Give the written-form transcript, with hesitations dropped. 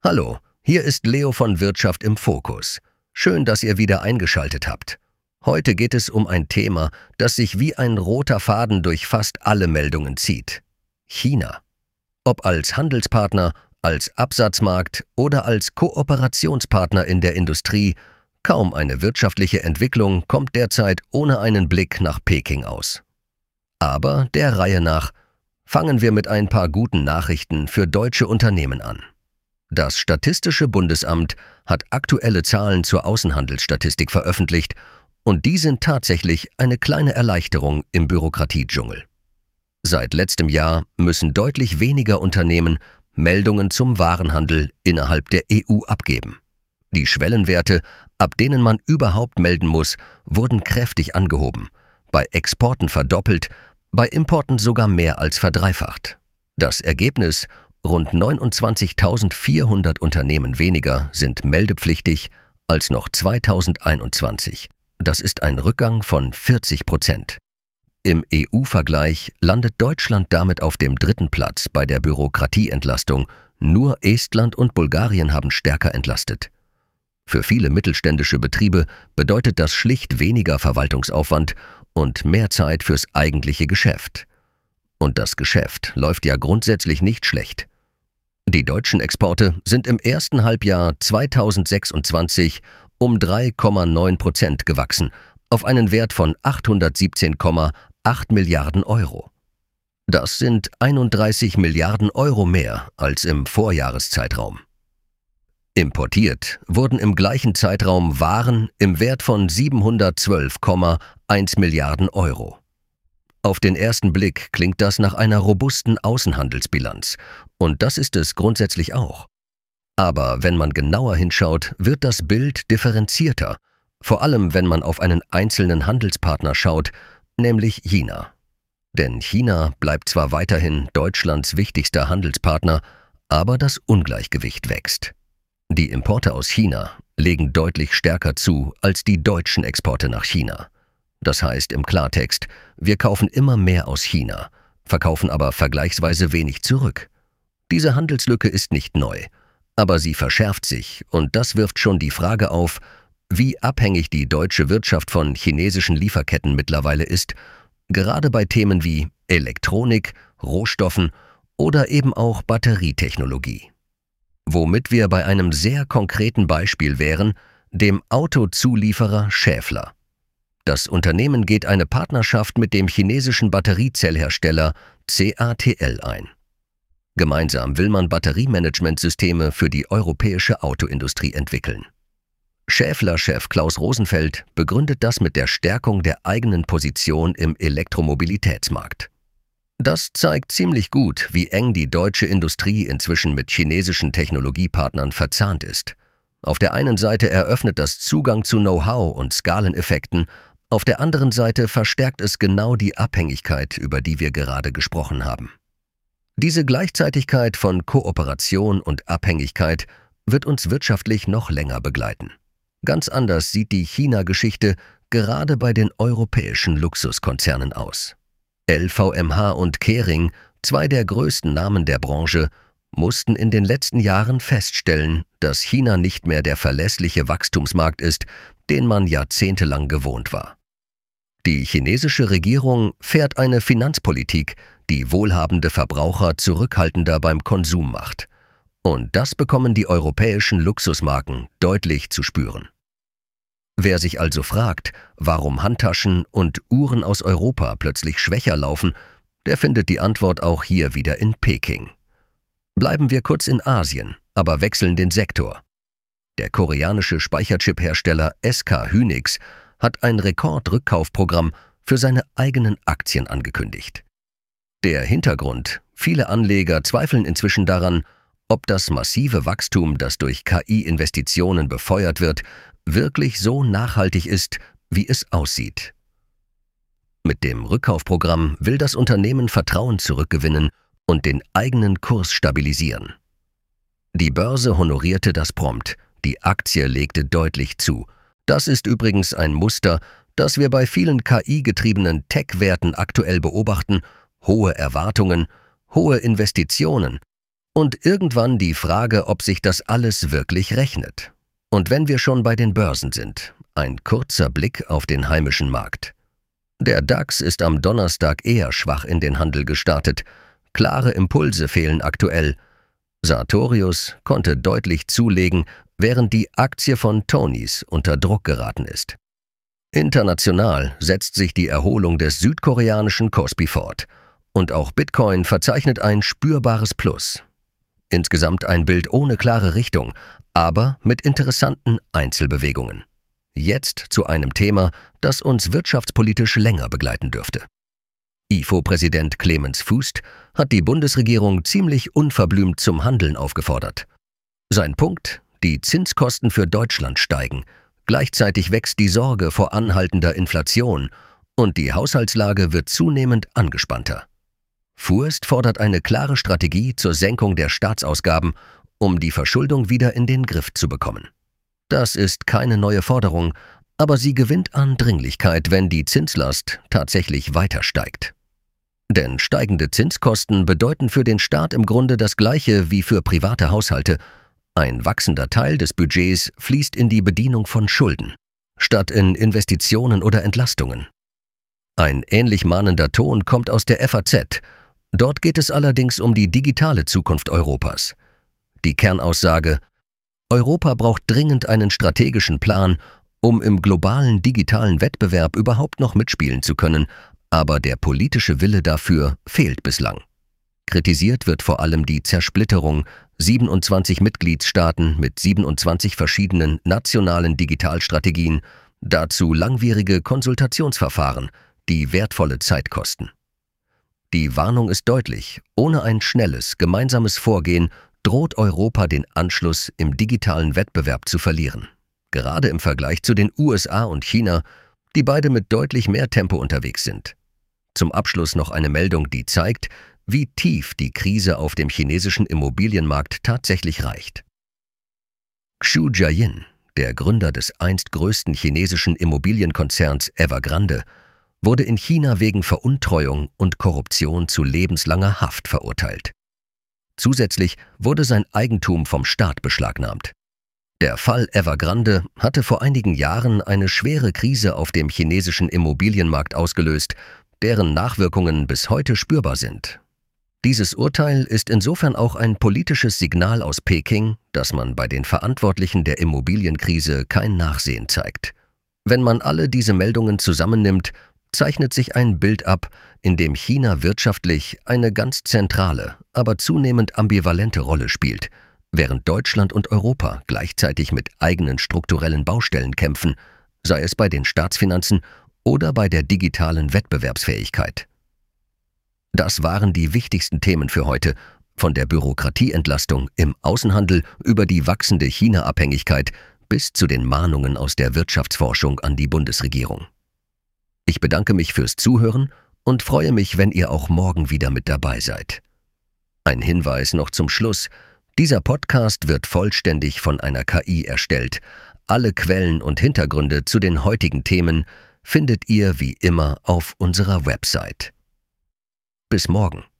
Hallo, hier ist Leo von Wirtschaft im Fokus. Schön, dass ihr wieder eingeschaltet habt. Heute geht es um ein Thema, das sich wie ein roter Faden durch fast alle Meldungen zieht. China. Ob als Handelspartner, als Absatzmarkt oder als Kooperationspartner in der Industrie, kaum eine wirtschaftliche Entwicklung kommt derzeit ohne einen Blick nach Peking aus. Aber der Reihe nach fangen wir mit ein paar guten Nachrichten für deutsche Unternehmen an. Das Statistische Bundesamt hat aktuelle Zahlen zur Außenhandelsstatistik veröffentlicht und die sind tatsächlich eine kleine Erleichterung im Bürokratiedschungel. Seit letztem Jahr müssen deutlich weniger Unternehmen Meldungen zum Warenhandel innerhalb der EU abgeben. Die Schwellenwerte, ab denen man überhaupt melden muss, wurden kräftig angehoben, bei Exporten verdoppelt, bei Importen sogar mehr als verdreifacht. Das Ergebnis: rund 29.400 Unternehmen weniger sind meldepflichtig als noch 2021. Das ist ein Rückgang von 40%. Im EU-Vergleich landet Deutschland damit auf dem 3. Platz bei der Bürokratieentlastung. Nur Estland und Bulgarien haben stärker entlastet. Für viele mittelständische Betriebe bedeutet das schlicht weniger Verwaltungsaufwand und mehr Zeit fürs eigentliche Geschäft. Und das Geschäft läuft ja grundsätzlich nicht schlecht. Die deutschen Exporte sind im ersten Halbjahr 2026 um 3,9% gewachsen, auf einen Wert von 817,8 Milliarden Euro. Das sind 31 Milliarden Euro mehr als im Vorjahreszeitraum. Importiert wurden im gleichen Zeitraum Waren im Wert von 712,1 Milliarden Euro. Auf den ersten Blick klingt das nach einer robusten Außenhandelsbilanz, und das ist es grundsätzlich auch. Aber wenn man genauer hinschaut, wird das Bild differenzierter, vor allem wenn man auf einen einzelnen Handelspartner schaut, nämlich China. Denn China bleibt zwar weiterhin Deutschlands wichtigster Handelspartner, aber das Ungleichgewicht wächst. Die Importe aus China legen deutlich stärker zu als die deutschen Exporte nach China. Das heißt im Klartext, wir kaufen immer mehr aus China, verkaufen aber vergleichsweise wenig zurück. Diese Handelslücke ist nicht neu, aber sie verschärft sich und das wirft schon die Frage auf, wie abhängig die deutsche Wirtschaft von chinesischen Lieferketten mittlerweile ist, gerade bei Themen wie Elektronik, Rohstoffen oder eben auch Batterietechnologie. Womit wir bei einem sehr konkreten Beispiel wären, dem Autozulieferer Schaeffler. Das Unternehmen geht eine Partnerschaft mit dem chinesischen Batteriezellhersteller CATL ein. Gemeinsam will man Batteriemanagementsysteme für die europäische Autoindustrie entwickeln. Schaeffler-Chef Klaus Rosenfeld begründet das mit der Stärkung der eigenen Position im Elektromobilitätsmarkt. Das zeigt ziemlich gut, wie eng die deutsche Industrie inzwischen mit chinesischen Technologiepartnern verzahnt ist. Auf der einen Seite eröffnet das Zugang zu Know-how und Skaleneffekten, auf der anderen Seite verstärkt es genau die Abhängigkeit, über die wir gerade gesprochen haben. Diese Gleichzeitigkeit von Kooperation und Abhängigkeit wird uns wirtschaftlich noch länger begleiten. Ganz anders sieht die China-Geschichte gerade bei den europäischen Luxuskonzernen aus. LVMH und Kering, zwei der größten Namen der Branche, mussten in den letzten Jahren feststellen, dass China nicht mehr der verlässliche Wachstumsmarkt ist, den man jahrzehntelang gewohnt war. Die chinesische Regierung fährt eine Finanzpolitik, die wohlhabende Verbraucher zurückhaltender beim Konsum macht. Und das bekommen die europäischen Luxusmarken deutlich zu spüren. Wer sich also fragt, warum Handtaschen und Uhren aus Europa plötzlich schwächer laufen, der findet die Antwort auch hier wieder in Peking. Bleiben wir kurz in Asien, aber wechseln den Sektor. Der koreanische Speicherchip-Hersteller SK Hynix hat ein Rekordrückkaufprogramm für seine eigenen Aktien angekündigt. Der Hintergrund: viele Anleger zweifeln inzwischen daran, ob das massive Wachstum, das durch KI-Investitionen befeuert wird, wirklich so nachhaltig ist, wie es aussieht. Mit dem Rückkaufprogramm will das Unternehmen Vertrauen zurückgewinnen und den eigenen Kurs stabilisieren. Die Börse honorierte das prompt, die Aktie legte deutlich zu. Das ist übrigens ein Muster, das wir bei vielen KI-getriebenen Tech-Werten aktuell beobachten: hohe Erwartungen, hohe Investitionen Und irgendwann die Frage, ob sich das alles wirklich rechnet. Und wenn wir schon bei den Börsen sind, ein kurzer Blick auf den heimischen Markt. Der DAX ist am Donnerstag eher schwach in den Handel gestartet. Klare Impulse fehlen aktuell. Sartorius konnte deutlich zulegen, während die Aktie von Tonys unter Druck geraten ist. International setzt sich die Erholung des südkoreanischen Kospi fort. Und auch Bitcoin verzeichnet ein spürbares Plus. Insgesamt ein Bild ohne klare Richtung, aber mit interessanten Einzelbewegungen. Jetzt zu einem Thema, das uns wirtschaftspolitisch länger begleiten dürfte. IFO-Präsident Clemens Fuest hat die Bundesregierung ziemlich unverblümt zum Handeln aufgefordert. Sein Punkt: Die Zinskosten für Deutschland steigen. Gleichzeitig wächst die Sorge vor anhaltender Inflation und die Haushaltslage wird zunehmend angespannter. Fuest fordert eine klare Strategie zur Senkung der Staatsausgaben, um die Verschuldung wieder in den Griff zu bekommen. Das ist keine neue Forderung, aber sie gewinnt an Dringlichkeit, wenn die Zinslast tatsächlich weiter steigt. Denn steigende Zinskosten bedeuten für den Staat im Grunde das Gleiche wie für private Haushalte. Ein wachsender Teil des Budgets fließt in die Bedienung von Schulden, statt in Investitionen oder Entlastungen. Ein ähnlich mahnender Ton kommt aus der FAZ. Dort geht es allerdings um die digitale Zukunft Europas. Die Kernaussage: Europa braucht dringend einen strategischen Plan, um im globalen digitalen Wettbewerb überhaupt noch mitspielen zu können, aber der politische Wille dafür fehlt bislang. Kritisiert wird vor allem die Zersplitterung: 27 Mitgliedstaaten mit 27 verschiedenen nationalen Digitalstrategien, dazu langwierige Konsultationsverfahren, die wertvolle Zeit kosten. Die Warnung ist deutlich: Ohne ein schnelles, gemeinsames Vorgehen droht Europa den Anschluss im digitalen Wettbewerb zu verlieren. Gerade im Vergleich zu den USA und China, die beide mit deutlich mehr Tempo unterwegs sind. Zum Abschluss noch eine Meldung, die zeigt, wie tief die Krise auf dem chinesischen Immobilienmarkt tatsächlich reicht. Xu Jiayin, der Gründer des einst größten chinesischen Immobilienkonzerns Evergrande, wurde in China wegen Veruntreuung und Korruption zu lebenslanger Haft verurteilt. Zusätzlich wurde sein Eigentum vom Staat beschlagnahmt. Der Fall Evergrande hatte vor einigen Jahren eine schwere Krise auf dem chinesischen Immobilienmarkt ausgelöst, deren Nachwirkungen bis heute spürbar sind. Dieses Urteil ist insofern auch ein politisches Signal aus Peking, dass man bei den Verantwortlichen der Immobilienkrise kein Nachsehen zeigt. Wenn man alle diese Meldungen zusammennimmt, zeichnet sich ein Bild ab, in dem China wirtschaftlich eine ganz zentrale, aber zunehmend ambivalente Rolle spielt, während Deutschland und Europa gleichzeitig mit eigenen strukturellen Baustellen kämpfen, sei es bei den Staatsfinanzen oder bei der digitalen Wettbewerbsfähigkeit. Das waren die wichtigsten Themen für heute, von der Bürokratieentlastung im Außenhandel über die wachsende China-Abhängigkeit bis zu den Mahnungen aus der Wirtschaftsforschung an die Bundesregierung. Ich bedanke mich fürs Zuhören und freue mich, wenn ihr auch morgen wieder mit dabei seid. Ein Hinweis noch zum Schluss: Dieser Podcast wird vollständig von einer KI erstellt. Alle Quellen und Hintergründe zu den heutigen Themen findet ihr wie immer auf unserer Website. Bis morgen.